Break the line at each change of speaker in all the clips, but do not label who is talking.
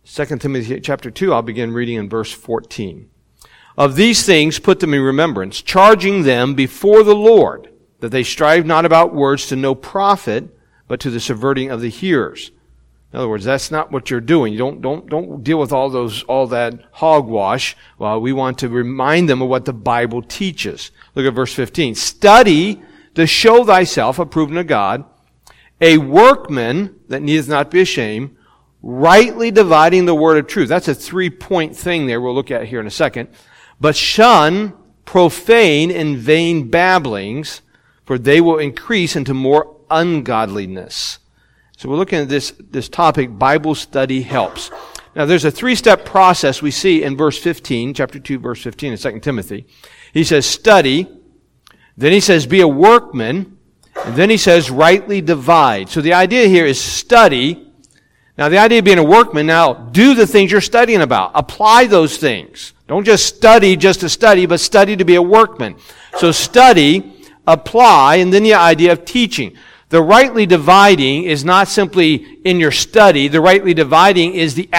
2 Timothy chapter 2, I'll begin reading in verse 14. Of these things put them in remembrance, charging them before the Lord, that they strive not about words to no profit, but to the subverting of the hearers. In other words, that's not what you're doing. You don't deal with all that hogwash. Well, we want to remind them of what the Bible teaches. Look at verse 15. Study to show thyself approved unto God, a workman that needeth not be ashamed, rightly dividing the word of truth. That's a 3-point thing there we'll look at here in a second. But shun profane and vain babblings, for they will increase into more ungodliness. So we're looking at this topic, Bible study helps. Now there's a 3-step process we see in verse 15, chapter 2, verse 15 in 2 Timothy. He says study, then he says be a workman, and then he says rightly divide. So the idea here is study. Now the idea of being a workman, now do the things you're studying about. Apply those things. Don't just study just to study, but study to be a workman. So study, apply, and then the idea of teaching. The rightly dividing is not simply in your study. The rightly dividing is the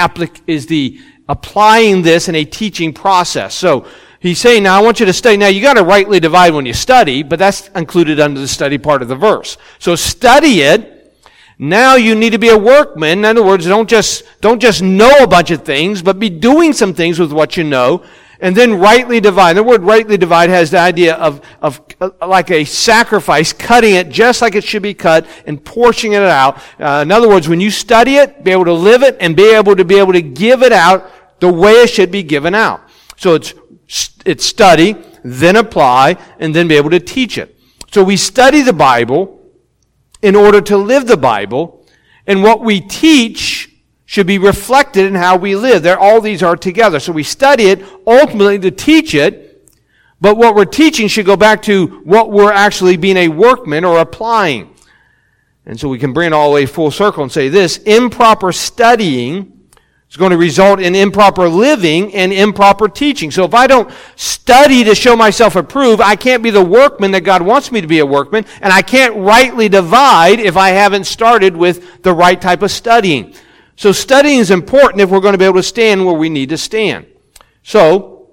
applying this in a teaching process. So he's saying, now I want you to study. Now you got to rightly divide when you study, but that's included under the study part of the verse. So study it. Now you need to be a workman. In other words, don't just know a bunch of things, but be doing some things with what you know. And then rightly divide. The word rightly divide has the idea of like a sacrifice, cutting it just like it should be cut and portioning it out. In other words, when you study it, be able to live it and be able to give it out the way it should be given out. So it's study, then apply, and then be able to teach it. So we study the Bible in order to live the Bible, and what we teach should be reflected in how we live. All these are together. So we study it ultimately to teach it, but what we're teaching should go back to what we're actually being a workman or applying. And so we can bring it all the way full circle and say this: improper studying is going to result in improper living and improper teaching. So if I don't study to show myself approved, I can't be the workman that God wants me to be a workman, and I can't rightly divide if I haven't started with the right type of studying. So studying is important if we're going to be able to stand where we need to stand. So,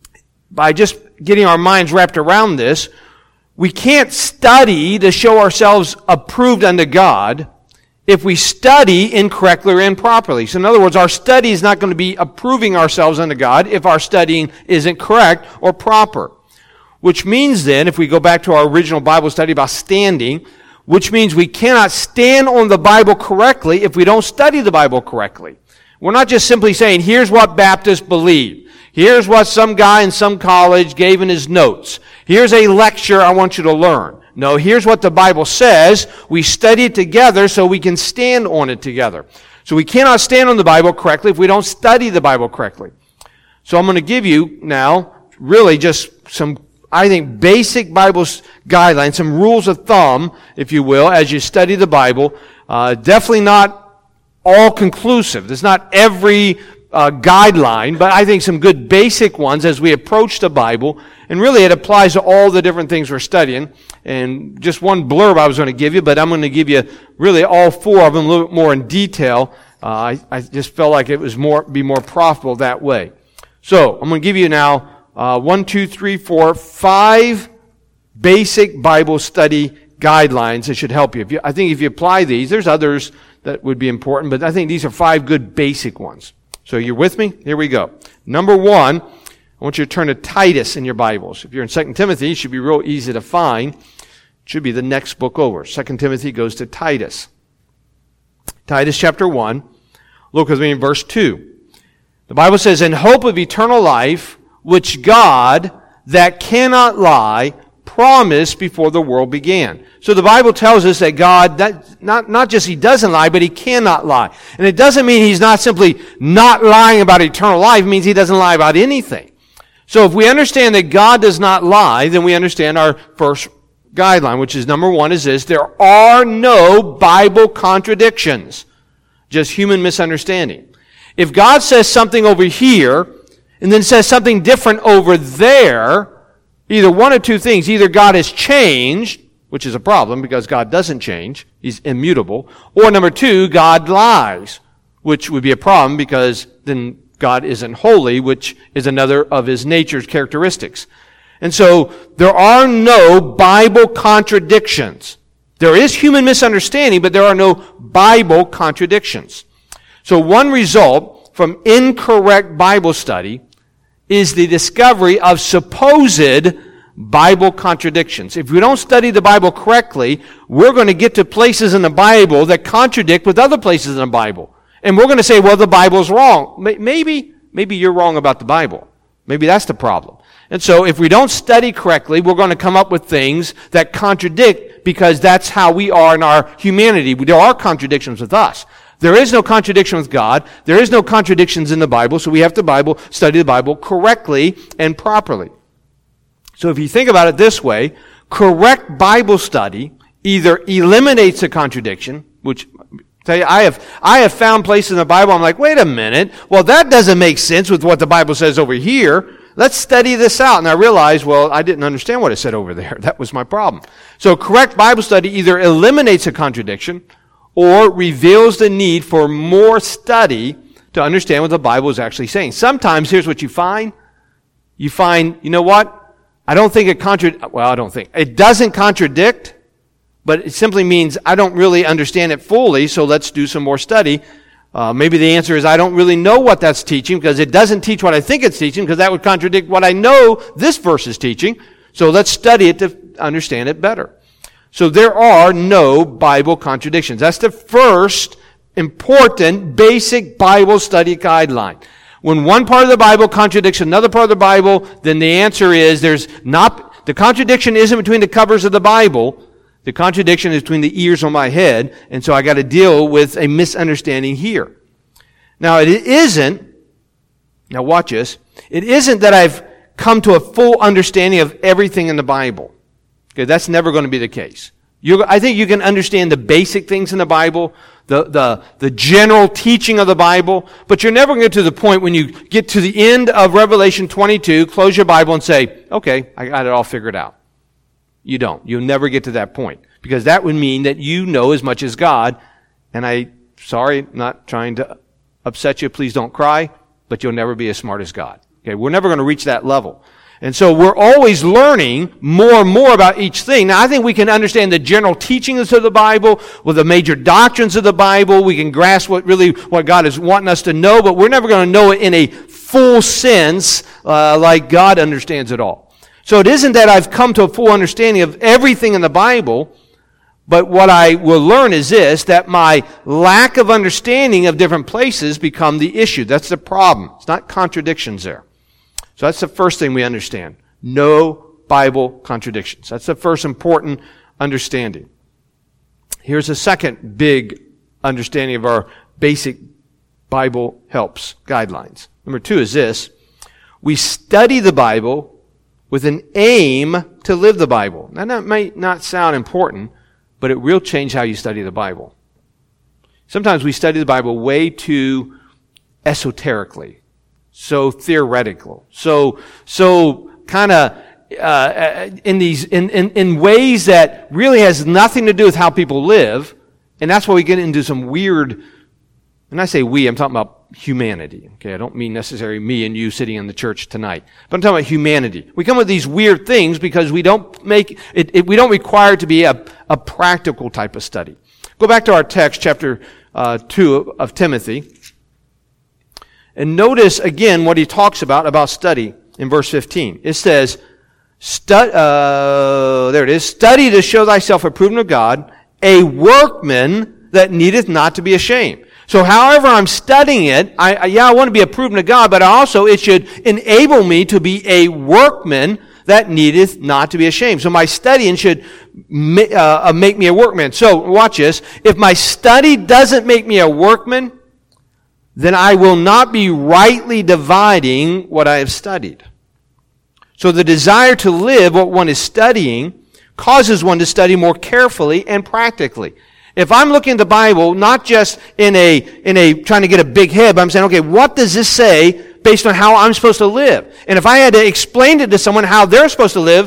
by just getting our minds wrapped around this, we can't study to show ourselves approved unto God if we study incorrectly or improperly. So in other words, our study is not going to be approving ourselves unto God if our studying isn't correct or proper. Which means then, if we go back to our original Bible study about standing, which means we cannot stand on the Bible correctly if we don't study the Bible correctly. We're not just simply saying, here's what Baptists believe. Here's what some guy in some college gave in his notes. Here's a lecture I want you to learn. No, here's what the Bible says. We study it together so we can stand on it together. So we cannot stand on the Bible correctly if we don't study the Bible correctly. So I'm going to give you now really just some, I think, basic Bible guidelines, some rules of thumb, if you will, as you study the Bible. Definitely not all conclusive. There's not every guideline, but I think some good basic ones as we approach the Bible. And really it applies to all the different things we're studying. And just one blurb I was going to give you, but I'm going to give you really all 4 of them a little bit more in detail. I just felt like it was be more profitable that way. So I'm going to give you now 5 basic Bible study guidelines that should help you. I think if you apply these, there's others that would be important, but I think these are 5 good basic ones. So you're with me? Here we go. Number 1, I want you to turn to Titus in your Bibles. If you're in 2 Timothy, it should be real easy to find. It should be the next book over. 2 Timothy goes to Titus. Titus chapter 1. Look with me in verse 2. The Bible says, "In hope of eternal life, which God, that cannot lie, promised before the world began." So the Bible tells us that God, that not just He doesn't lie, but He cannot lie. And it doesn't mean He's not simply not lying about eternal life. It means He doesn't lie about anything. So if we understand that God does not lie, then we understand our first guideline, which is number 1 is this: there are no Bible contradictions, just human misunderstanding. If God says something over here, and then says something different over there, either one of 2 things. Either God has changed, which is a problem because God doesn't change. He's immutable. Or number 2, God lies, which would be a problem because then God isn't holy, which is another of his nature's characteristics. And so there are no Bible contradictions. There is human misunderstanding, but there are no Bible contradictions. So one result from incorrect Bible study is the discovery of supposed Bible contradictions. If we don't study the Bible correctly, we're going to get to places in the Bible that contradict with other places in the Bible. And we're going to say, well, the Bible's wrong. Maybe you're wrong about the Bible. Maybe that's the problem. And so if we don't study correctly, we're going to come up with things that contradict because that's how we are in our humanity. There are contradictions with us. There is no contradiction with God. There is no contradictions in the Bible, so we have to study the Bible correctly and properly. So if you think about it this way, correct Bible study either eliminates a contradiction, which tell you, I have found places in the Bible, I'm like, wait a minute, well, that doesn't make sense with what the Bible says over here. Let's study this out. And I realized, well, I didn't understand what it said over there. That was my problem. So correct Bible study either eliminates a contradiction or reveals the need for more study to understand what the Bible is actually saying. Sometimes, here's what you find. You find, you know what? I don't think it doesn't contradict, but it simply means I don't really understand it fully, so let's do some more study. Maybe the answer is I don't really know what that's teaching because it doesn't teach what I think it's teaching because that would contradict what I know this verse is teaching. So let's study it to understand it better. So there are no Bible contradictions. That's the first important basic Bible study guideline. When one part of the Bible contradicts another part of the Bible, then the answer is the contradiction isn't between the covers of the Bible. The contradiction is between the ears on my head, and so I got to deal with a misunderstanding here. Now watch this. It isn't that I've come to a full understanding of everything in the Bible. Okay, that's never going to be the case. I think you can understand the basic things in the Bible, the general teaching of the Bible, but you're never going to get to the point when you get to the end of Revelation 22, close your Bible and say, okay, I got it all figured out. You don't. You'll never get to that point. Because that would mean that you know as much as God. And sorry, not trying to upset you. Please don't cry. But you'll never be as smart as God. Okay, we're never going to reach that level. And so we're always learning more and more about each thing. Now, I think we can understand the general teachings of the Bible, with the major doctrines of the Bible. We can grasp what God is wanting us to know, but we're never going to know it in a full sense like God understands it all. So it isn't that I've come to a full understanding of everything in the Bible, but what I will learn is this, that my lack of understanding of different places become the issue. That's the problem. It's not contradictions there. So that's the first thing we understand. No Bible contradictions. That's the first important understanding. Here's a second big understanding of our basic Bible helps guidelines. Number 2 is this. We study the Bible with an aim to live the Bible. Now, that might not sound important, but it will change how you study the Bible. Sometimes we study the Bible way too esoterically, so theoretical, so kind of in ways that really has nothing to do with how people live, and that's why we get into some weird. When I say we, I'm talking about humanity. Okay, I don't mean necessarily me and you sitting in the church tonight, but I'm talking about humanity. We come with these weird things because we don't make it. We don't require it to be a practical type of study. Go back to our text, chapter 2 of Timothy, and notice again what he talks about study in verse 15. It says, there it is. Study to show thyself approved of God, a workman that needeth not to be ashamed. So however I'm studying it, I want to be approved of God, but also it should enable me to be a workman that needeth not to be ashamed. So my studying should make me a workman. So watch this. If my study doesn't make me a workman, then I will not be rightly dividing what I have studied. So the desire to live what one is studying causes one to study more carefully and practically. If I'm looking at the Bible, not just in a trying to get a big head, but I'm saying, okay, what does this say based on how I'm supposed to live? And if I had to explain it to someone how they're supposed to live,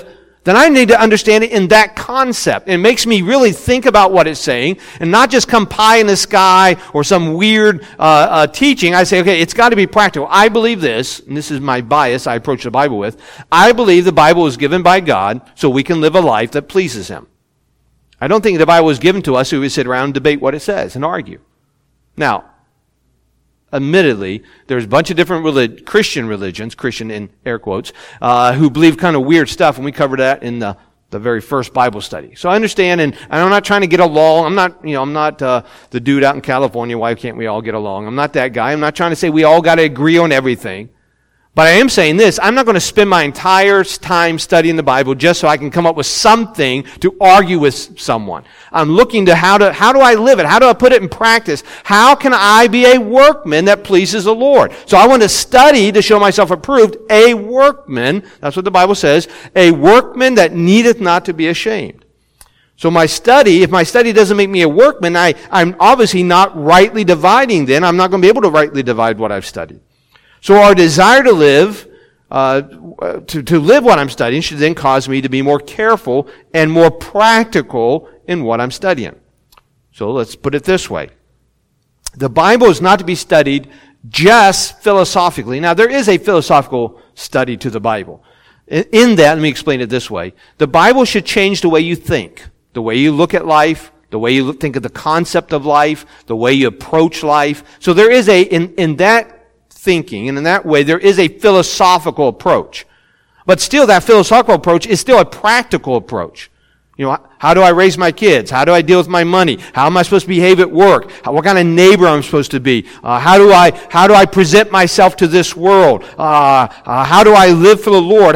then I need to understand it in that concept. It makes me really think about what it's saying and not just come pie in the sky or some weird teaching. I say, okay, it's got to be practical. I believe this, and this is my bias I approach the Bible with. I believe the Bible was given by God so we can live a life that pleases Him. I don't think the Bible was given to us so we sit around and debate what it says and argue. Now, admittedly, there's a bunch of different Christian religions, Christian in air quotes, who believe kind of weird stuff, and we covered that in the very first Bible study. So I understand, and I'm not trying to get along. I'm not the dude out in California, why can't we all get along? I'm not that guy. I'm not trying to say we all got to agree on everything. But I am saying this, I'm not going to spend my entire time studying the Bible just so I can come up with something to argue with someone. I'm looking to how do I live it? How do I put it in practice? How can I be a workman that pleases the Lord? So I want to study to show myself approved, a workman, that's what the Bible says, a workman that needeth not to be ashamed. So if my study doesn't make me a workman, I'm obviously not rightly dividing then. I'm not going to be able to rightly divide what I've studied. So our desire to live, to live what I'm studying should then cause me to be more careful and more practical in what I'm studying. So let's put it this way. The Bible is not to be studied just philosophically. Now, there is a philosophical study to the Bible. In that, let me explain it this way. The Bible should change the way you think, the way you look at life, the way you think of the concept of life, the way you approach life. So there is in that thinking, and in that way, there is a philosophical approach. But still, that philosophical approach is still a practical approach. You know, how do I raise my kids? How do I deal with my money? How am I supposed to behave at work? What kind of neighbor I'm supposed to be? How do I present myself to this world? How do I live for the Lord?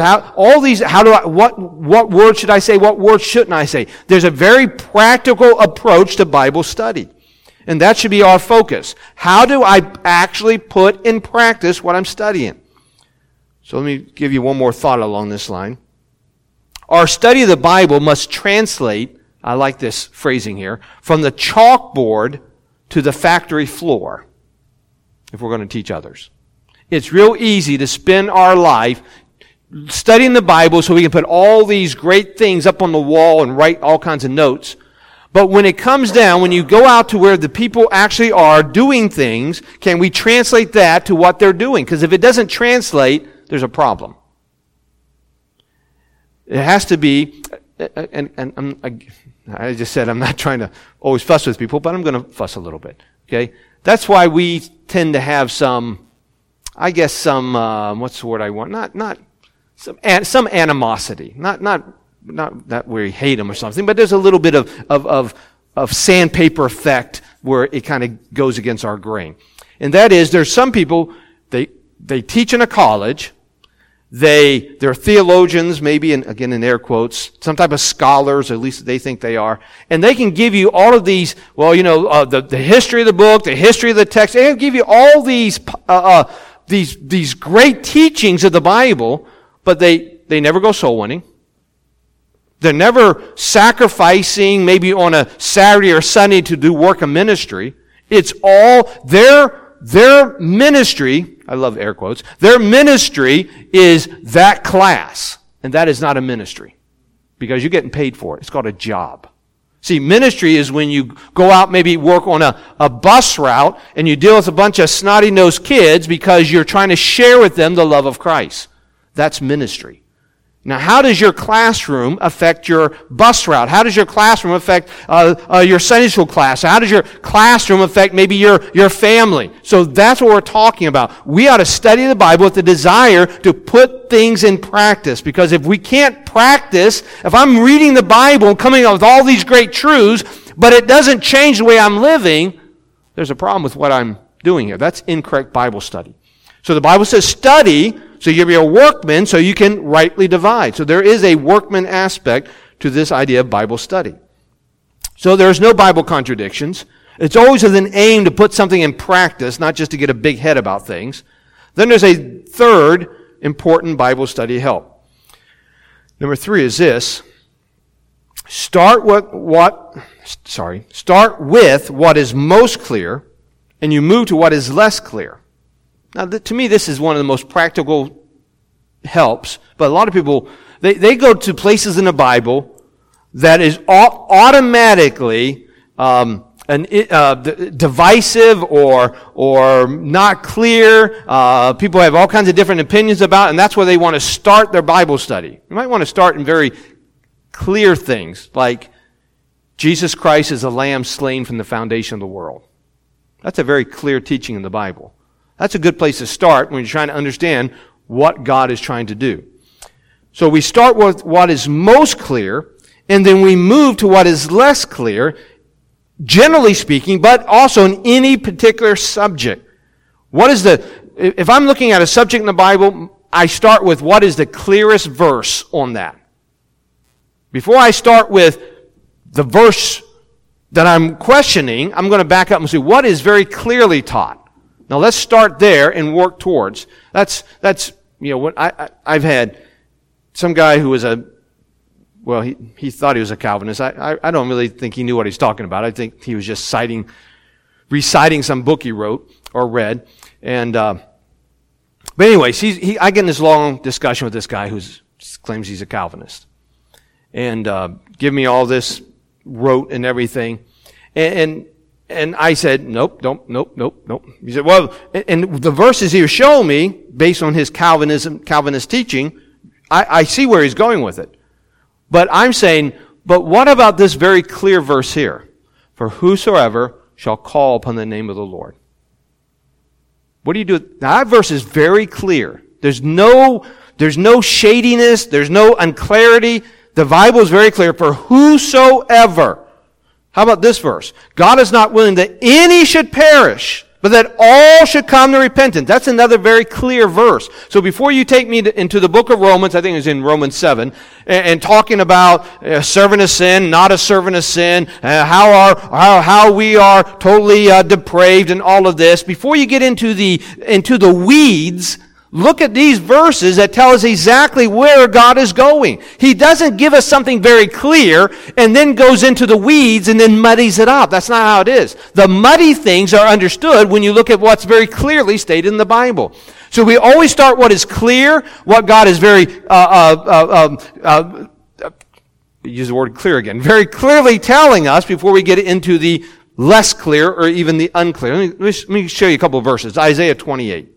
What words should I say? What words shouldn't I say? There's a very practical approach to Bible study. And that should be our focus. How do I actually put in practice what I'm studying? So let me give you one more thought along this line. Our study of the Bible must translate, I like this phrasing here, from the chalkboard to the factory floor, if we're going to teach others. It's real easy to spend our life studying the Bible so we can put all these great things up on the wall and write all kinds of notes. But when it comes down, when you go out to where the people actually are doing things, can we translate that to what they're doing? Because if it doesn't translate, there's a problem. It has to be, I just said I'm not trying to always fuss with people, but I'm going to fuss a little bit. Okay? That's why we tend to have some, what's the word I want? Some animosity. Not that we hate them or something, but there's a little bit of sandpaper effect where it kind of goes against our grain. And that is, there's some people, they teach in a college, they're theologians, maybe again in air quotes, some type of scholars, at least they think they are, and they can give you all of these, the history of the book, the history of the text, they can give you all these great teachings of the Bible, but they never go soul winning. They're never sacrificing maybe on a Saturday or Sunday to do work of ministry. It's all their ministry, I love air quotes, their ministry is that class. And that is not a ministry. Because you're getting paid for it. It's called a job. See, ministry is when you go out, maybe work on a bus route, and you deal with a bunch of snotty-nosed kids because you're trying to share with them the love of Christ. That's ministry. Now, how does your classroom affect your bus route? How does your classroom affect your Sunday school class? How does your classroom affect maybe your family? So that's what we're talking about. We ought to study the Bible with the desire to put things in practice. Because if we can't practice, if I'm reading the Bible and coming up with all these great truths, but it doesn't change the way I'm living, there's a problem with what I'm doing here. That's incorrect Bible study. So the Bible says study, so you'll be a workman so you can rightly divide. So there is a workman aspect to this idea of Bible study. So there's no Bible contradictions. It's always with an aim to put something in practice, not just to get a big head about things. Then there's a third important Bible study help. Number 3 is this. Start with what is most clear, and you move to what is less clear. Now, to me, this is one of the most practical helps, but a lot of people They go to places in the Bible that is automatically divisive or not clear. People have all kinds of different opinions about it, and that's where they want to start their Bible study. You might want to start in very clear things, like Jesus Christ is a lamb slain from the foundation of the world. That's a very clear teaching in the Bible. That's a good place to start when you're trying to understand what God is trying to do. So we start with what is most clear, and then we move to what is less clear, generally speaking, but also in any particular subject. If I'm looking at a subject in the Bible, I start with what is the clearest verse on that. Before I start with the verse that I'm questioning, I'm going to back up and see what is very clearly taught. Now let's start there and work towards. That's what I've had some guy who was he thought he was a Calvinist. I don't really think he knew what he's talking about. I think he was just reciting some book he wrote or read. And but anyways, I get in this long discussion with this guy who claims he's a Calvinist, and give me all this wrote and everything, and I said nope. He said, well, and the verses he was showing me based on his Calvinist teaching, I see where he's going with it. But I'm saying, but what about this very clear verse here? For whosoever shall call upon the name of the Lord. What do you do? Now that verse is very clear. There's no shadiness. There's no unclarity. The Bible is very clear. For whosoever. How about this verse? God is not willing that any should perish, but that all should come to repentance. That's another very clear verse. So before you take me into the book of Romans, I think it was in Romans 7, and talking about a servant of sin, not a servant of sin, how we are totally depraved and all of this, before you get into the weeds, look at these verses that tell us exactly where God is going. He doesn't give us something very clear and then goes into the weeds and then muddies it up. That's not how it is. The muddy things are understood when you look at what's very clearly stated in the Bible. So we always start what is clear, what God is very, use the word clear again, very clearly telling us before we get into the less clear or even the unclear. Let me show you a couple of verses. Isaiah 28.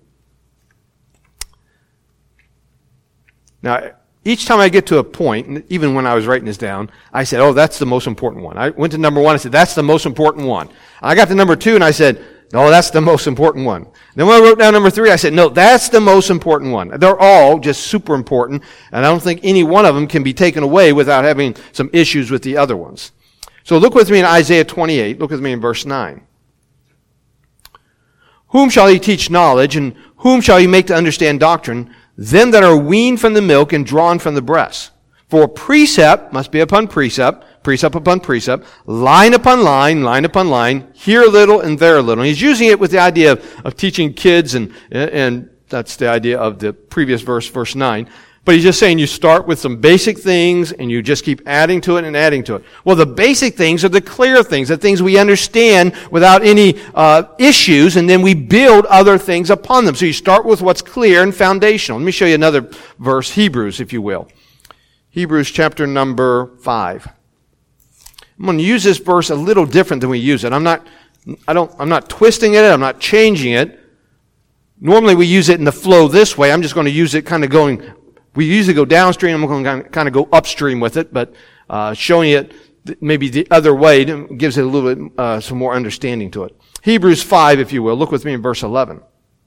Now, each time I get to a point, even when I was writing this down, I said, oh, that's the most important one. I went to number 1, I said, that's the most important one. I got to number 2, and I said, no, that's the most important one. Then when I wrote down number 3, I said, no, that's the most important one. They're all just super important, and I don't think any one of them can be taken away without having some issues with the other ones. So look with me in Isaiah 28. Look with me in verse 9. Whom shall he teach knowledge, and whom shall he make to understand doctrine? Them that are weaned from the milk and drawn from the breast. For precept must be upon precept, precept upon precept, line upon line, line upon line, here a little and there a little. And he's using it with the idea of teaching kids, and that's the idea of the previous verse, verse 9. But he's just saying you start with some basic things and you just keep adding to it and adding to it. Well, the basic things are the clear things, the things we understand without any issues, and then we build other things upon them. So you start with what's clear and foundational. Let me show you another verse, Hebrews, if you will. Hebrews chapter number 5. I'm going to use this verse a little different than we use it. I'm not twisting it, I'm not changing it. Normally we use it in the flow this way. I'm just going to use it kind of going. We usually go downstream. I'm going to kind of go upstream with it, but showing it maybe the other way gives it a little bit some more understanding to it. Hebrews 5, if you will. Look with me in verse 11.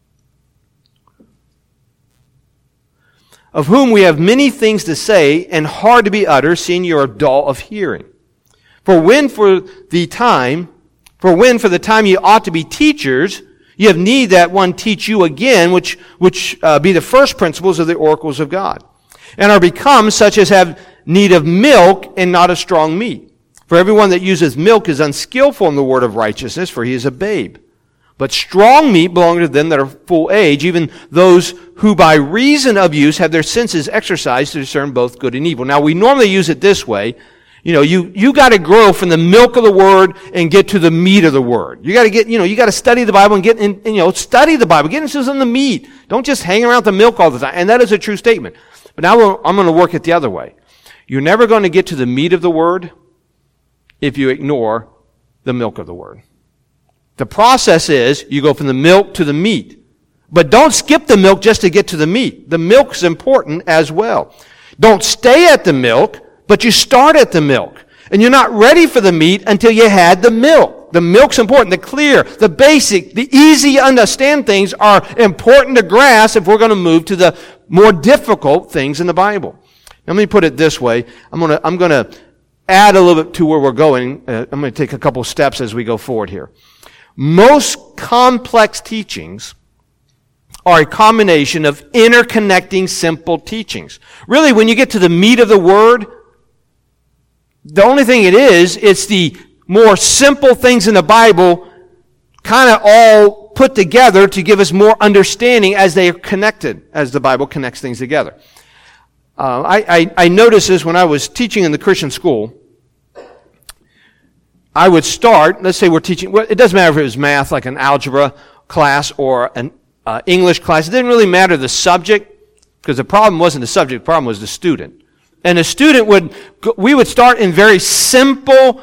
Of whom we have many things to say and hard to be uttered, seeing you are dull of hearing. For when for the time you ought to be teachers, you have need that one teach you again, which be the first principles of the oracles of God, and are become such as have need of milk and not of strong meat. For everyone that uses milk is unskillful in the word of righteousness, for he is a babe. But strong meat belongs to them that are full age, even those who by reason of use have their senses exercised to discern both good and evil. Now, we normally use it this way. You got to grow from the milk of the Word and get to the meat of the Word. You got to you got to study the Bible and get in, study the Bible. Get into some of the meat. Don't just hang around the milk all the time. And that is a true statement. But now I'm going to work it the other way. You're never going to get to the meat of the Word if you ignore the milk of the Word. The process is you go from the milk to the meat. But don't skip the milk just to get to the meat. The milk's important as well. Don't stay at the milk, but you start at the milk. And you're not ready for the meat until you had the milk. The milk's important. The clear, the basic, the easy to understand things are important to grasp if we're going to move to the more difficult things in the Bible. Now, let me put it this way. I'm going to add a little bit to where we're going. I'm going to take a couple steps as we go forward here. Most complex teachings are a combination of interconnecting simple teachings. Really, when you get to the meat of the Word, the only thing it is, it's the more simple things in the Bible kind of all put together to give us more understanding as they are connected, as the Bible connects things together. I noticed this when I was teaching in the Christian school. I would start, let's say we're teaching, well, it doesn't matter if it was math, like an algebra class or an English class. It didn't really matter the subject, because the problem wasn't the subject, the problem was the student. And the student we would start in very simple,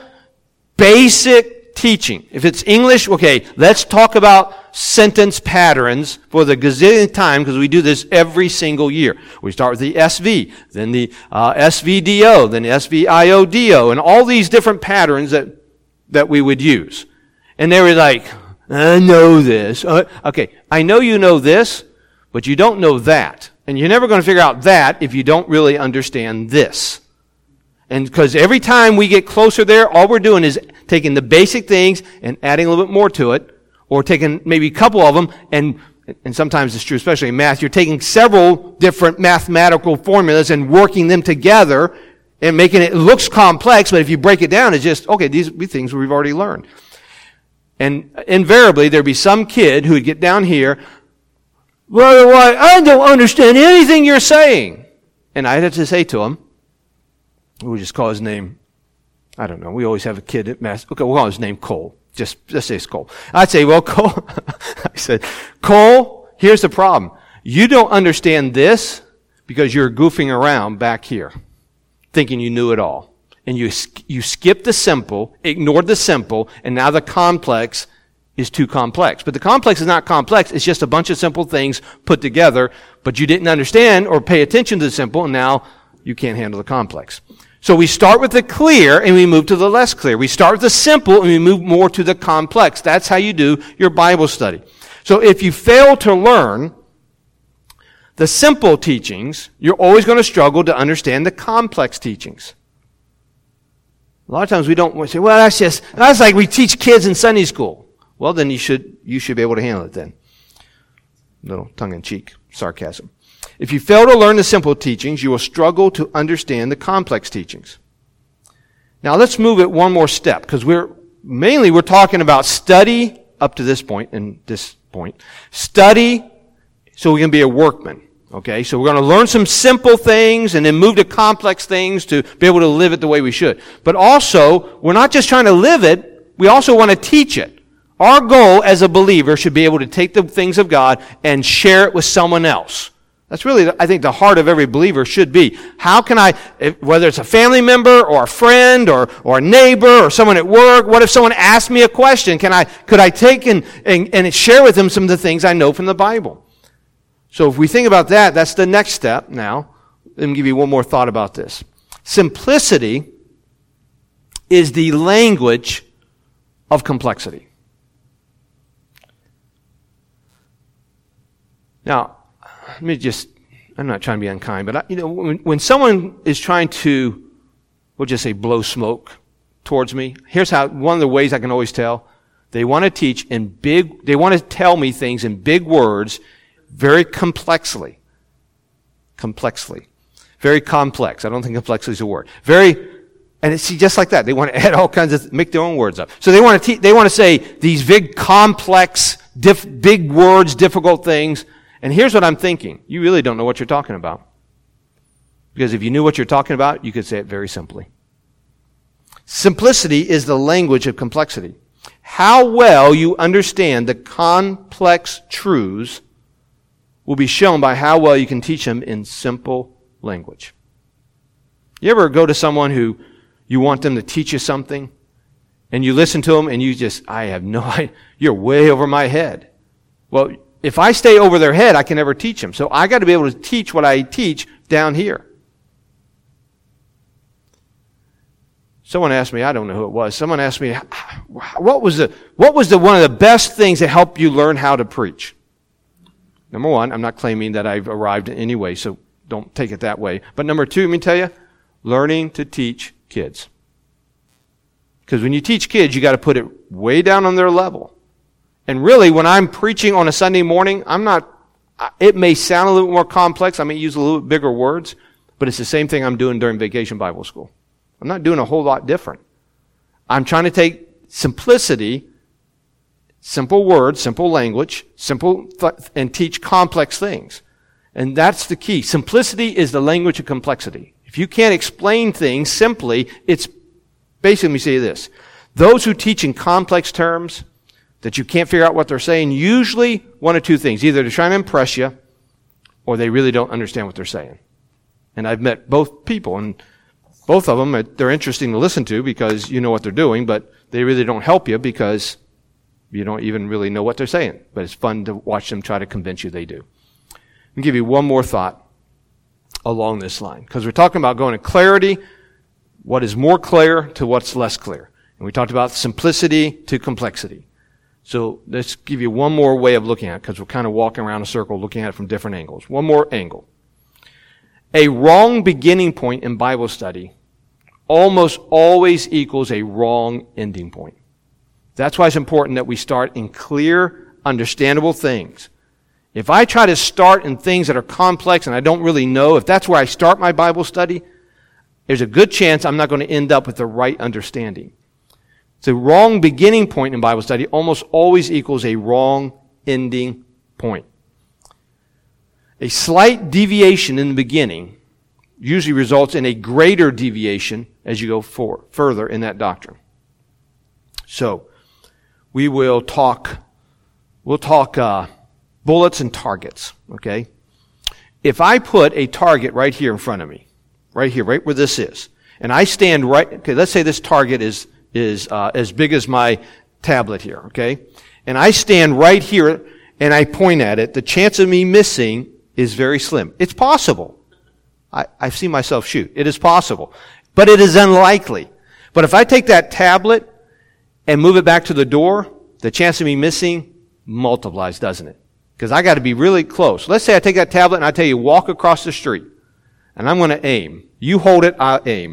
basic teaching. If it's English, okay, let's talk about sentence patterns for the gazillionth time, because we do this every single year. We start with the SV, then the SVDO, then the SVIODO, and all these different patterns that we would use. And they were like, I know this. Okay, I know you know this, but you don't know that. And you're never going to figure out that if you don't really understand this. And because every time we get closer there, all we're doing is taking the basic things and adding a little bit more to it, or taking maybe a couple of them, and sometimes it's true, especially in math, you're taking several different mathematical formulas and working them together and making it looks complex, but if you break it down, it's just, okay, these are things we've already learned. And invariably, there'd be some kid who would get down here, Brother White, I don't understand anything you're saying. And I'd have to say to him, we'll just call his name, I don't know, we always have a kid at math. Okay, we'll call his name Cole. Just say it's Cole. I'd say, well, Cole, I said, Cole, here's the problem. You don't understand this because you're goofing around back here, thinking you knew it all. And you skipped the simple, ignored the simple, and now the complex is too complex. But the complex is not complex. It's just a bunch of simple things put together, but you didn't understand or pay attention to the simple, and now you can't handle the complex. So we start with the clear, and we move to the less clear. We start with the simple, and we move more to the complex. That's how you do your Bible study. So if you fail to learn the simple teachings, you're always going to struggle to understand the complex teachings. A lot of times we don't say, well, that's like we teach kids in Sunday school. Well, then you should be able to handle it then. Little tongue-in-cheek sarcasm. If you fail to learn the simple teachings, you will struggle to understand the complex teachings. Now let's move it one more step, because we're talking about study up to this point and this point. Study so we can be a workman. Okay, so we're going to learn some simple things and then move to complex things to be able to live it the way we should. But also, we're not just trying to live it, we also want to teach it. Our goal as a believer should be able to take the things of God and share it with someone else. That's really, I think, the heart of every believer should be. How can I, whether it's a family member or a friend or a neighbor or someone at work, what if someone asks me a question? Could I take and share with them some of the things I know from the Bible? So if we think about that, that's the next step now. Let me give you one more thought about this. Simplicity is the language of complexity. Now, I'm not trying to be unkind, but when someone is trying to, we'll just say blow smoke towards me, here's one of the ways I can always tell. They want to teach they want to tell me things in big words, very complexly. Very complex. I don't think complexity is a word. And it's just like that. They want to add all kinds of, make their own words up. So they want to say these big, complex, big words, difficult things. And here's what I'm thinking. You really don't know what you're talking about. Because if you knew what you're talking about, you could say it very simply. Simplicity is the language of complexity. How well you understand the complex truths will be shown by how well you can teach them in simple language. You ever go to someone who you want them to teach you something, and you listen to them, and I have no idea, you're way over my head. Well, if I stay over their head, I can never teach them. So I got to be able to teach what I teach down here. Someone asked me, I don't know who it was, someone asked me, what was one of the best things that helped you learn how to preach? Number one, I'm not claiming that I've arrived in any way, so don't take it that way. But number two, let me tell you, learning to teach kids. Because when you teach kids, you got to put it way down on their level. And really, when I'm preaching on a Sunday morning, it may sound a little more complex, I may use a little bit bigger words, but it's the same thing I'm doing during Vacation Bible School. I'm not doing a whole lot different. I'm trying to take simplicity, simple words, simple language, and teach complex things. And that's the key. Simplicity is the language of complexity. If you can't explain things simply, it's basically, let me say this. Those who teach in complex terms that you can't figure out what they're saying, usually one of two things. Either they're trying to impress you, or they really don't understand what they're saying. And I've met both people, and both of them, they're interesting to listen to because you know what they're doing, but they really don't help you because you don't even really know what they're saying. But it's fun to watch them try to convince you they do. I'll give you one more thought along this line. Because we're talking about going to clarity, what is more clear to what's less clear. And we talked about simplicity to complexity. So let's give you one more way of looking at it, because we're kind of walking around a circle looking at it from different angles. One more angle. A wrong beginning point in Bible study almost always equals a wrong ending point. That's why it's important that we start in clear, understandable things. If I try to start in things that are complex and I don't really know, if that's where I start my Bible study, there's a good chance I'm not going to end up with the right understanding. The wrong beginning point in Bible study almost always equals a wrong ending point. A slight deviation in the beginning usually results in a greater deviation as you go further in that doctrine. So, we'll talk bullets and targets, okay? If I put a target right here in front of me, right here, right where this is, and I stand okay, let's say this target is as big as my tablet here, okay? And I stand right here and I point at it, the chance of me missing is very slim. It's possible. I've seen myself shoot. It is possible. But it is unlikely. But if I take that tablet and move it back to the door, the chance of me missing multiplies, doesn't it? Because I got to be really close. Let's say I take that tablet and I tell you, walk across the street. And I'm going to aim. You hold it, I'll aim.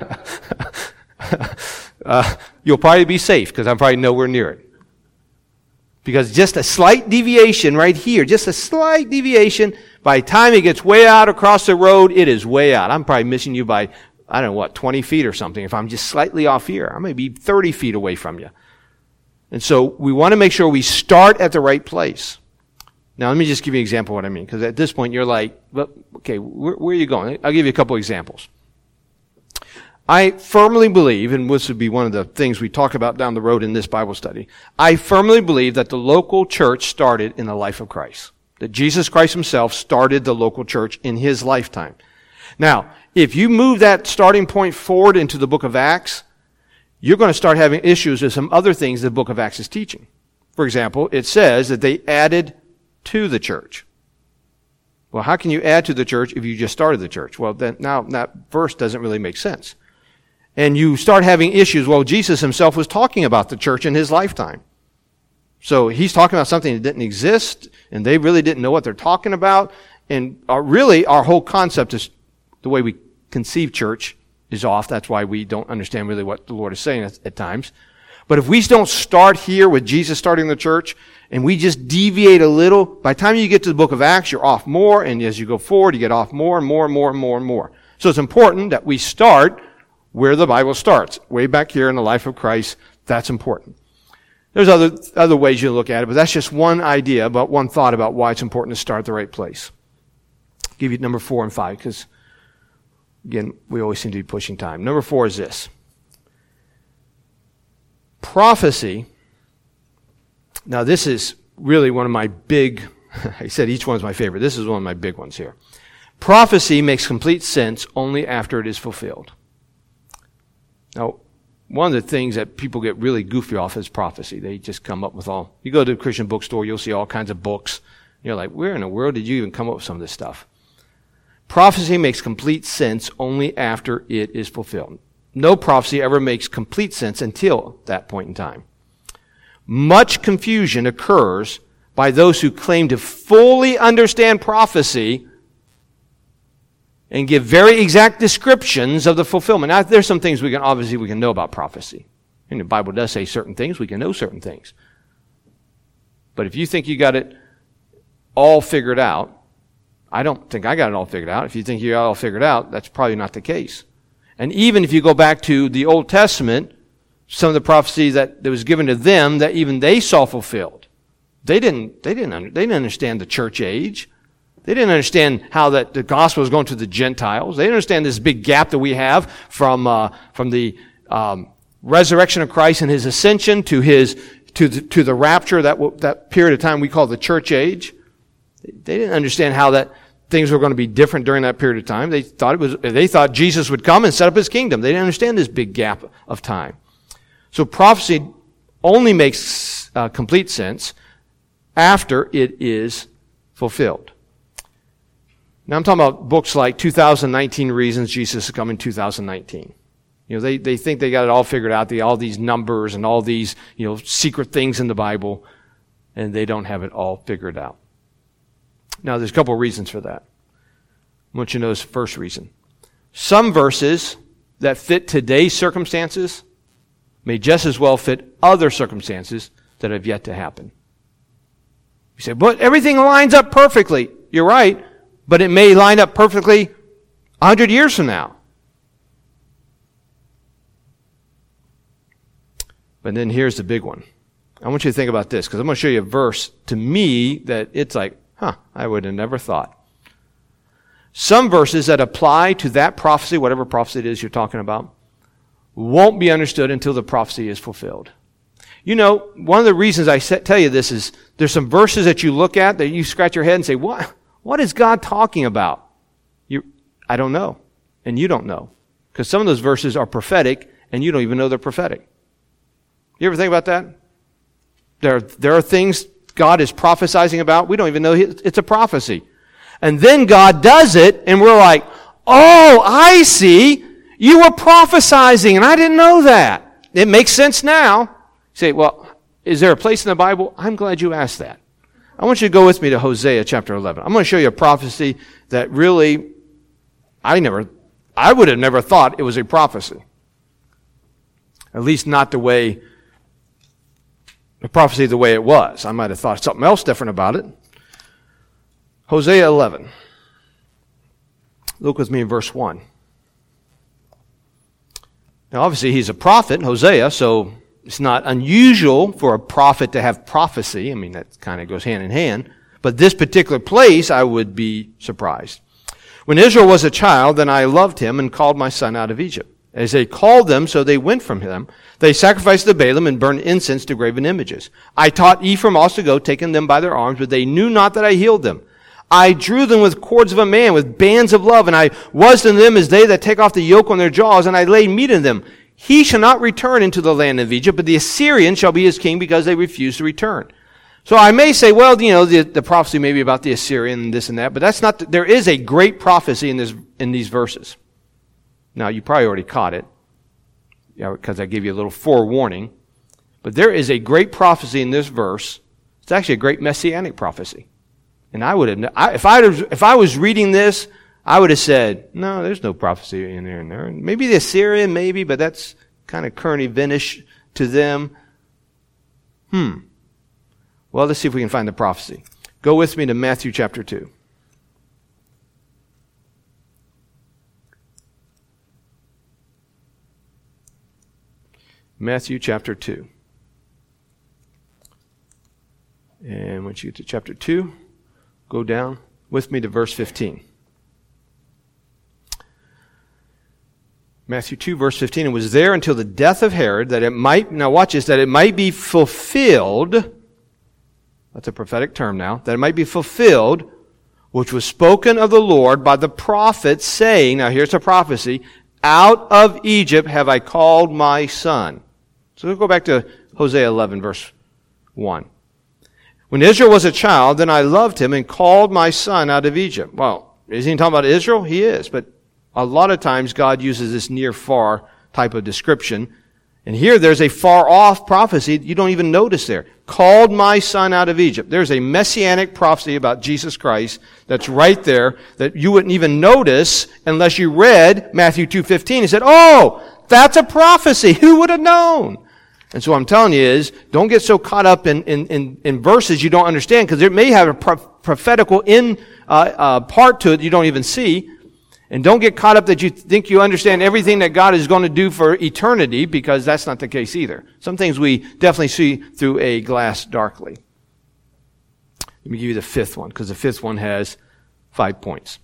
You'll probably be safe because I'm probably nowhere near it. Because just a slight deviation right here, just a slight deviation, by the time it gets way out across the road, it is way out. I'm probably missing you by, 20 feet or something. If I'm just slightly off here, I may be 30 feet away from you. And so we want to make sure we start at the right place. Now, let me just give you an example of what I mean. Because at this point, you're like, well, okay, where are you going? I'll give you a couple examples. I firmly believe, and this would be one of the things we talk about down the road in this Bible study, I firmly believe that the local church started in the life of Christ. That Jesus Christ himself started the local church in his lifetime. Now, if you move that starting point forward into the book of Acts, you're going to start having issues with some other things the book of Acts is teaching. For example, it says that they added to the church. Well, how can you add to the church if you just started the church? Well, then now that verse doesn't really make sense. And you start having issues. Well, Jesus himself was talking about the church in his lifetime. So he's talking about something that didn't exist, and they really didn't know what they're talking about. And really, our whole concept is the way we conceive church is off. That's why we don't understand really what the Lord is saying at times. But if we don't start here with Jesus starting the church, and we just deviate a little, by the time you get to the book of Acts, you're off more, and as you go forward, you get off more and more and more and more and more. So it's important that we start where the Bible starts, way back here in the life of Christ. That's important. There's other ways you look at it, but that's just one idea, one thought about why it's important to start at the right place. I'll give you number 4 and 5, because, again, we always seem to be pushing time. Number 4 is this. Prophecy. Now, this is really one of my big, I said each one's my favorite. This is one of my big ones here. Prophecy makes complete sense only after it is fulfilled. Now, one of the things that people get really goofy off is prophecy. They just come up with all. You go to a Christian bookstore, you'll see all kinds of books. You're like, where in the world did you even come up with some of this stuff? Prophecy makes complete sense only after it is fulfilled. No prophecy ever makes complete sense until that point in time. Much confusion occurs by those who claim to fully understand prophecy and give very exact descriptions of the fulfillment. Now, there's some things we can know about prophecy. And the Bible does say certain things, we can know certain things. But if you think you got it all figured out, I don't think I got it all figured out. If you think you got it all figured out, that's probably not the case. And even if you go back to the Old Testament, some of the prophecies that was given to them that even they saw fulfilled. They didn't understand the church age. They didn't understand how that the gospel was going to the Gentiles. They didn't understand this big gap that we have from the resurrection of Christ and his ascension to the rapture, that period of time we call the church age. They didn't understand how that things were going to be different during that period of time. They thought Jesus would come and set up his kingdom. They didn't understand this big gap of time. So prophecy only makes complete sense after it is fulfilled. Now I'm talking about books like 2019 Reasons Jesus is Coming 2019. They think they got it all figured out, all these numbers and all these, secret things in the Bible, and they don't have it all figured out. Now there's a couple of reasons for that. I want you to know this first reason. Some verses that fit today's circumstances may just as well fit other circumstances that have yet to happen. You say, but everything lines up perfectly. You're right, but it may line up perfectly 100 years from now. But then here's the big one. I want you to think about this, because I'm going to show you a verse to me that it's like, I would have never thought. Some verses that apply to that prophecy, whatever prophecy it is you're talking about, won't be understood until the prophecy is fulfilled. One of the reasons I tell you this is there's some verses that you look at that you scratch your head and say, what is God talking about? I don't know. And you don't know. Because some of those verses are prophetic and you don't even know they're prophetic. You ever think about that? There are things God is prophesizing about. We don't even know it's a prophecy. And then God does it, and we're like, oh, I see. You were prophesying, and I didn't know that. It makes sense now. You say, well, is there a place in the Bible? I'm glad you asked that. I want you to go with me to Hosea chapter 11. I'm going to show you a prophecy that really, I would have never thought it was a prophecy. At least not the prophecy the way it was. I might have thought something else different about it. Hosea 11. Look with me in verse 1. Now obviously he's a prophet, Hosea, so it's not unusual for a prophet to have prophecy. I mean, that kind of goes hand in hand. But this particular place, I would be surprised. When Israel was a child, then I loved him and called my son out of Egypt. As they called them, so they went from him. They sacrificed to Baalim and burned incense to graven images. I taught Ephraim also to go, taking them by their arms, but they knew not that I healed them. I drew them with cords of a man, with bands of love, and I was to them as they that take off the yoke on their jaws, and I laid meat in them. He shall not return into the land of Egypt, but the Assyrian shall be his king because they refuse to return. So I may say, well, the prophecy may be about the Assyrian and this and that, but that's not, there is a great prophecy in these verses. Now, you probably already caught it, because I gave you a little forewarning. But there is a great prophecy in this verse. It's actually a great messianic prophecy. And I would have, if I was reading this, I would have said, no, there's no prophecy in there and there. Maybe the Assyrian, maybe, but that's kind of current eventish to them. Well, let's see if we can find the prophecy. Go with me to Matthew chapter 2. Matthew chapter 2. And once you get to chapter 2, go down with me to verse 15. Matthew 2, verse 15. It was there until the death of Herod that it might, now watch this, that it might be fulfilled. That's a prophetic term now. That it might be fulfilled which was spoken of the Lord by the prophets, saying, now here's a prophecy, out of Egypt have I called my son. So we'll go back to Hosea 11, verse 1. When Israel was a child, then I loved him and called my son out of Egypt. Well, is he talking about Israel? He is, but a lot of times God uses this near-far type of description. And here there's a far-off prophecy you don't even notice there. Called my son out of Egypt. There's a messianic prophecy about Jesus Christ that's right there that you wouldn't even notice unless you read Matthew 2:15 and said, oh, that's a prophecy. Who would have known? And so what I'm telling you is, don't get so caught up in verses you don't understand, because it may have a prophetical part to it you don't even see. And don't get caught up that you think you understand everything that God is going to do for eternity, because that's not the case either. Some things we definitely see through a glass darkly. Let me give you the fifth one, because the fifth one has 5 points.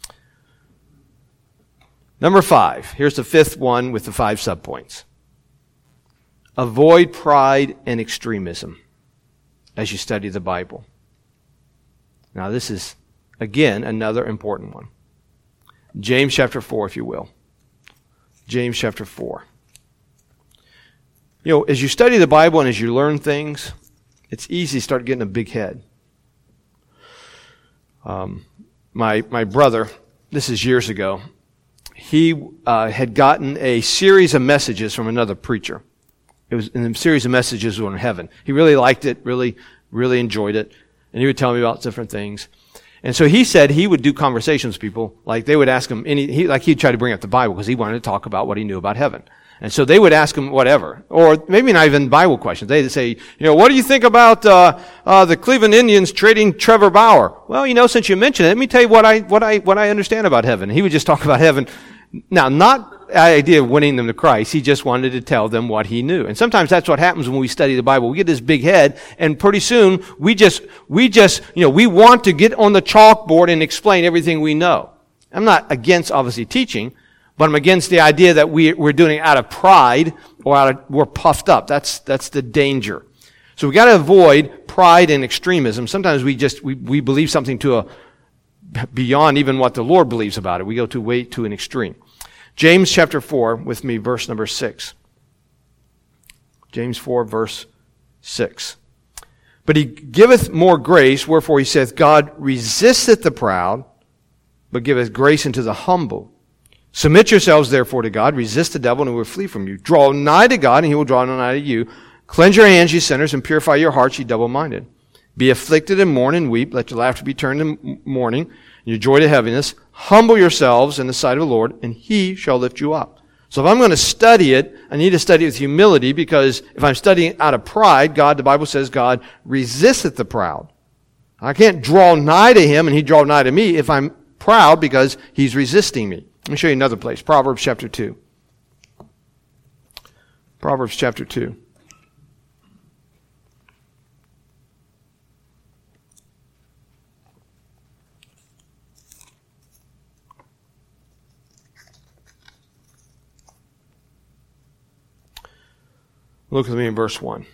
Number 5. Here's the fifth one with the 5 subpoints. Avoid pride and extremism as you study the Bible. Now this is, again, another important one. James chapter 4, if you will. James chapter 4. You know, as you study the Bible and as you learn things, it's easy to start getting a big head. My brother, this is years ago, he had gotten a series of messages from another preacher. It was in a series of messages on heaven. He really liked it, really enjoyed it, and he would tell me about different things. And so he said he would do conversations with people, like they would ask him he'd try to bring up the Bible because he wanted to talk about what he knew about heaven. And so they would ask him whatever, or maybe not even Bible questions. They'd say, what do you think about the Cleveland Indians trading Trevor Bauer? Well, since you mentioned it, let me tell you what I understand about heaven. He would just talk about heaven. Now, not the idea of winning them to Christ. He just wanted to tell them what he knew. And sometimes that's what happens when we study the Bible. We get this big head, and pretty soon we want to get on the chalkboard and explain everything we know. I'm not against, obviously, teaching, but I'm against the idea that we're doing it out of pride or we're puffed up. That's the danger. So we got to avoid pride and extremism. Sometimes we believe something beyond even what the Lord believes about it. We go way to an extreme. James chapter 4, with me, verse number 6. James 4, verse 6. But he giveth more grace, wherefore he saith, God resisteth the proud, but giveth grace unto the humble. Submit yourselves therefore to God, resist the devil, and he will flee from you. Draw nigh to God, and he will draw nigh to you. Cleanse your hands, ye sinners, and purify your hearts, ye double-minded. Be afflicted and mourn and weep. Let your laughter be turned to mourning, and your joy to heaviness. Humble yourselves in the sight of the Lord, and he shall lift you up. So if I'm going to study it, I need to study it with humility, because if I'm studying out of pride, the Bible says God resisteth the proud. I can't draw nigh to him and he draw nigh to me if I'm proud, because he's resisting me. Let me show you another place. Proverbs chapter 2. Proverbs chapter 2. Look with me in verse 1.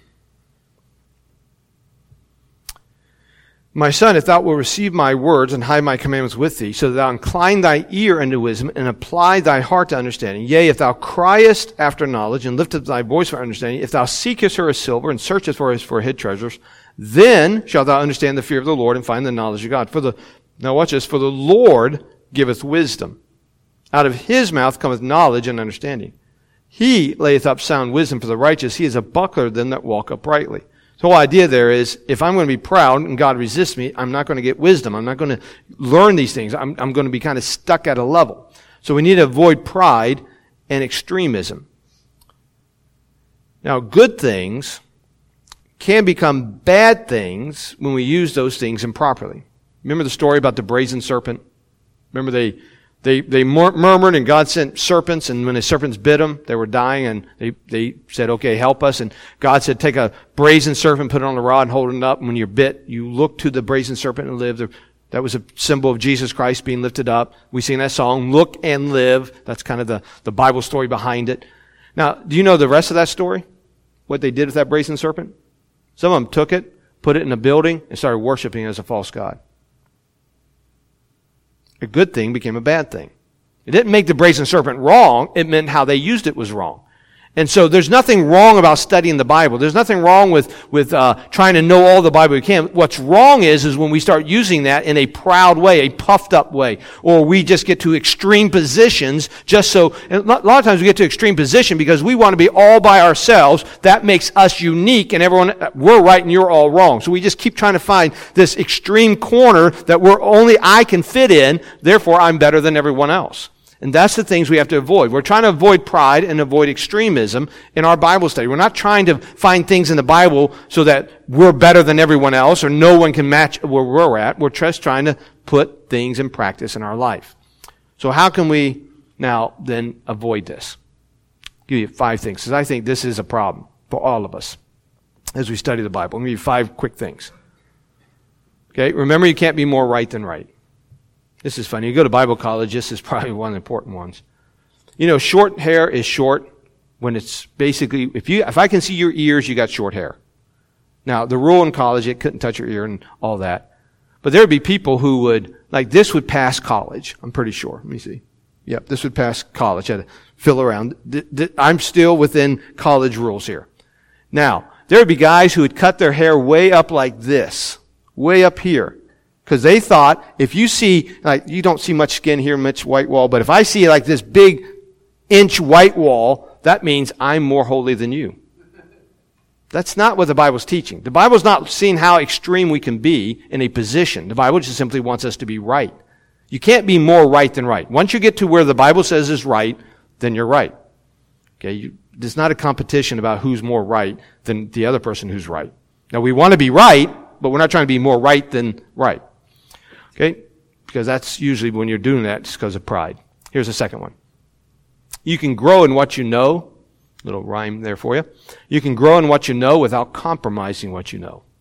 My son, if thou wilt receive my words and hide my commandments with thee, so that thou incline thy ear unto wisdom and apply thy heart to understanding. Yea, if thou criest after knowledge and lift up thy voice for understanding, if thou seekest her as silver and searchest for hid treasures, then shalt thou understand the fear of the Lord and find the knowledge of God. Now watch this. For the Lord giveth wisdom. Out of his mouth cometh knowledge and understanding. He layeth up sound wisdom for the righteous. He is a buckler to them that walk uprightly. The whole idea there is, if I'm going to be proud and God resists me, I'm not going to get wisdom. I'm not going to learn these things. I'm going to be kind of stuck at a level. So we need to avoid pride and extremism. Now, good things can become bad things when we use those things improperly. Remember the story about the brazen serpent? Remember they murmured, and God sent serpents, and when the serpents bit them, they were dying, and they said, okay, help us. And God said, take a brazen serpent, put it on a rod, and hold it up. And when you're bit, you look to the brazen serpent and live. That was a symbol of Jesus Christ being lifted up. We sing that song, Look and Live. That's kind of the Bible story behind it. Now, do you know the rest of that story? What they did with that brazen serpent? Some of them took it, put it in a building, and started worshiping it as a false god. a good thing became a bad thing. It didn't make the brazen serpent wrong. It meant how they used it was wrong. And so there's nothing wrong about studying the Bible. There's nothing wrong with trying to know all the Bible we can. What's wrong is when we start using that in a proud way, a puffed up way, or we just get to extreme positions just so, and a lot of times we get to extreme position because we want to be all by ourselves. That makes us unique and everyone, we're right and you're all wrong. So we just keep trying to find this extreme corner that only I can fit in, therefore I'm better than everyone else. And that's the things we have to avoid. We're trying to avoid pride and avoid extremism in our Bible study. We're not trying to find things in the Bible so that we're better than everyone else or no one can match where we're at. We're just trying to put things in practice in our life. So how can we now then avoid this? I'll give you 5 things, because I think this is a problem for all of us as we study the Bible. I'm going to give you 5 quick things. Okay, remember you can't be more right than right. This is funny. You go to Bible college, this is probably one of the important ones. You know, short hair is short when it's basically, if I can see your ears, you got short hair. Now, the rule in college, it couldn't touch your ear and all that. But there would be people who would, like this would pass college, I'm pretty sure. Let me see. Yep, this would pass college. I had to fill around. I'm still within college rules here. Now, there would be guys who would cut their hair way up like this, way up here. Because they thought, if you see, like, you don't see much skin here, much white wall, but if I see like this big inch white wall, that means I'm more holy than you. That's not what the Bible's teaching. The Bible's not seeing how extreme we can be in a position. The Bible just simply wants us to be right. You can't be more right than right. Once you get to where the Bible says is right, then you're right. Okay, there's not a competition about who's more right than the other person who's right. Now, we want to be right, but we're not trying to be more right than right. Okay? Because that's usually when you're doing that, it's because of pride. Here's the second one. You can grow in what you know. Little rhyme there for you. You can grow in what you know without compromising what you know.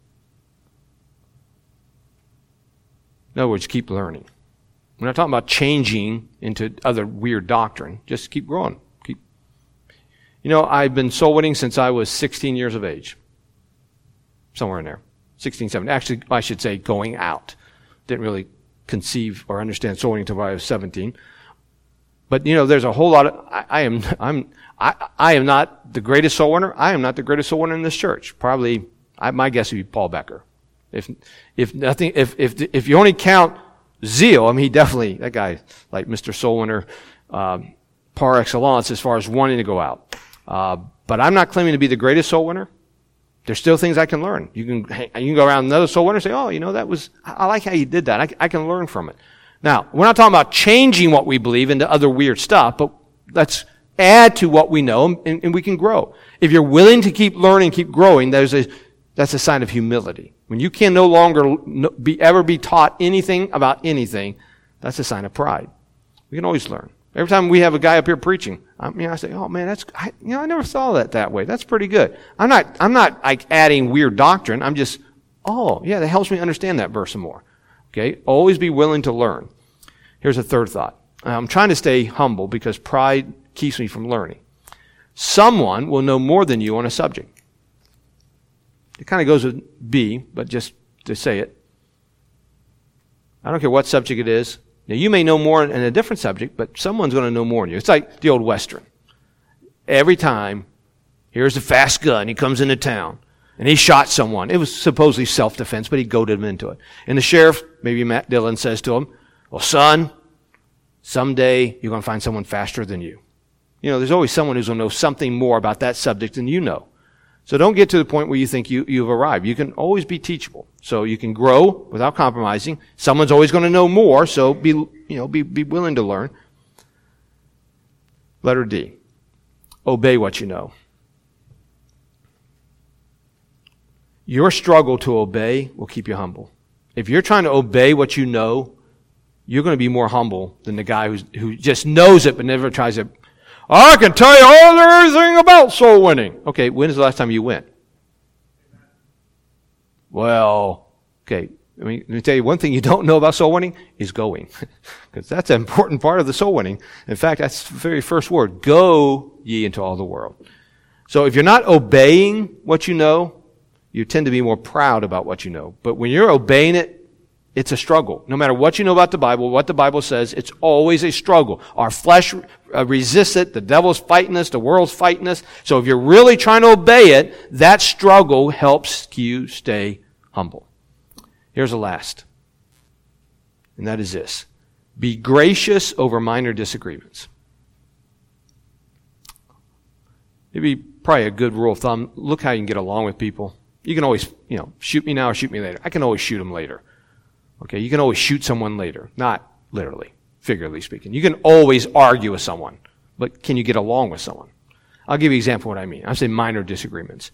In other words, keep learning. We're not talking about changing into other weird doctrine. Just keep growing. You know, I've been soul winning since I was 16 years of age. Somewhere in there. 16, 17. Actually, I should say going out. Didn't really conceive or understand soul winning until I was 17. But, you know, there's a whole lot of, I am not the greatest soul winner. I am not the greatest soul winner in this church. Probably, my guess would be Paul Becker. If you only count zeal, I mean, he definitely, that guy, like Mr. Soul Winner, par excellence as far as wanting to go out. But I'm not claiming to be the greatest soul winner. There's still things I can learn. You can go around another soul winner and say, oh, you know, I like how you did that. I can learn from it. Now, we're not talking about changing what we believe into other weird stuff, but let's add to what we know and we can grow. If you're willing to keep learning, keep growing, that's a sign of humility. When you can no longer ever be taught anything about anything, that's a sign of pride. We can always learn. Every time we have a guy up here preaching, I say, oh man, I never saw that way. That's pretty good. I'm not like adding weird doctrine. I'm just, oh yeah, that helps me understand that verse some more. Okay? Always be willing to learn. Here's a third thought. I'm trying to stay humble because pride keeps me from learning. Someone will know more than you on a subject. It kind of goes with B, but just to say it. I don't care what subject it is. Now, you may know more in a different subject, but someone's going to know more than you. It's like the old Western. Every time, here's a fast gun. He comes into town, and he shot someone. It was supposedly self-defense, but he goaded him into it. And the sheriff, maybe Matt Dillon, says to him, well, son, someday you're going to find someone faster than you. You know, there's always someone who's going to know something more about that subject than you know. So don't get to the point where you think you've arrived. You can always be teachable. So you can grow without compromising. Someone's always going to know more, so be willing to learn. Letter D. Obey what you know. Your struggle to obey will keep you humble. If you're trying to obey what you know, you're going to be more humble than the guy who just knows it but never tries it. I can tell you everything about soul winning. Okay, when is the last time you went? Well, okay, let me tell you one thing you don't know about soul winning is going. Because that's an important part of the soul winning. In fact, that's the very first word. Go ye into all the world. So if you're not obeying what you know, you tend to be more proud about what you know. But when you're obeying it, It's a struggle. No matter what you know about the Bible, what the Bible says, it's always a struggle. Our flesh resists it. The devil's fighting us. The world's fighting us. So if you're really trying to obey it, that struggle helps you stay humble. Here's the last. And that is this. Be gracious over minor disagreements. Maybe probably a good rule of thumb. Look how you can get along with people. You can always, shoot me now or shoot me later. I can always shoot them later. Okay, you can always shoot someone later. Not literally, figuratively speaking. You can always argue with someone, but can you get along with someone? I'll give you an example of what I mean. I say minor disagreements.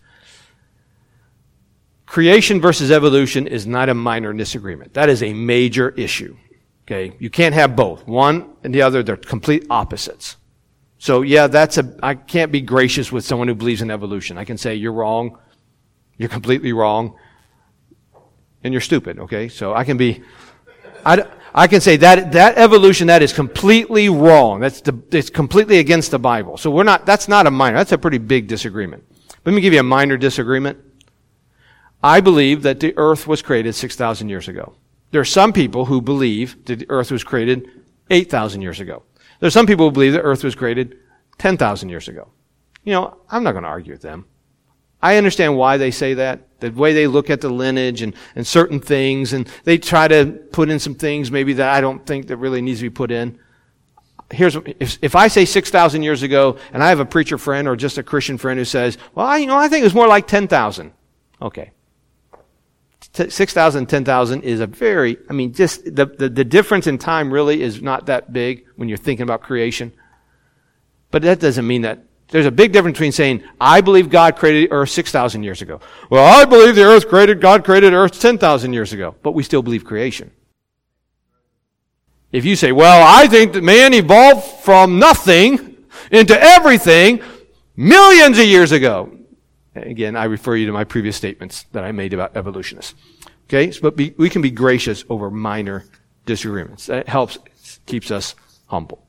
Creation versus evolution is not a minor disagreement. That is a major issue. Okay, you can't have both. One and the other, they're complete opposites. So yeah, I can't be gracious with someone who believes in evolution. I can say, you're wrong, you're completely wrong, and you're stupid, okay? So I can can say that evolution, that is completely wrong. It's completely against the Bible. So that's not a minor, that's a pretty big disagreement. Let me give you a minor disagreement. I believe that the earth was created 6,000 years ago. There are some people who believe that the earth was created 8,000 years ago. There are some people who believe the earth was created 10,000 years ago. I'm not going to argue with them. I understand why they say that, the way they look at the lineage and certain things, and they try to put in some things maybe that I don't think that really needs to be put in. If I say 6,000 years ago, and I have a preacher friend or just a Christian friend who says, well, I think it was more like 10,000. Okay. 6,000 and 10,000 is just the difference in time really is not that big when you're thinking about creation. But that doesn't mean that. There's a big difference between saying, I believe God created the earth 6,000 years ago. Well, I believe God created earth 10,000 years ago. But we still believe creation. If you say, well, I think that man evolved from nothing into everything millions of years ago. Again, I refer you to my previous statements that I made about evolutionists. Okay? But we can be gracious over minor disagreements. That helps, keeps us humble.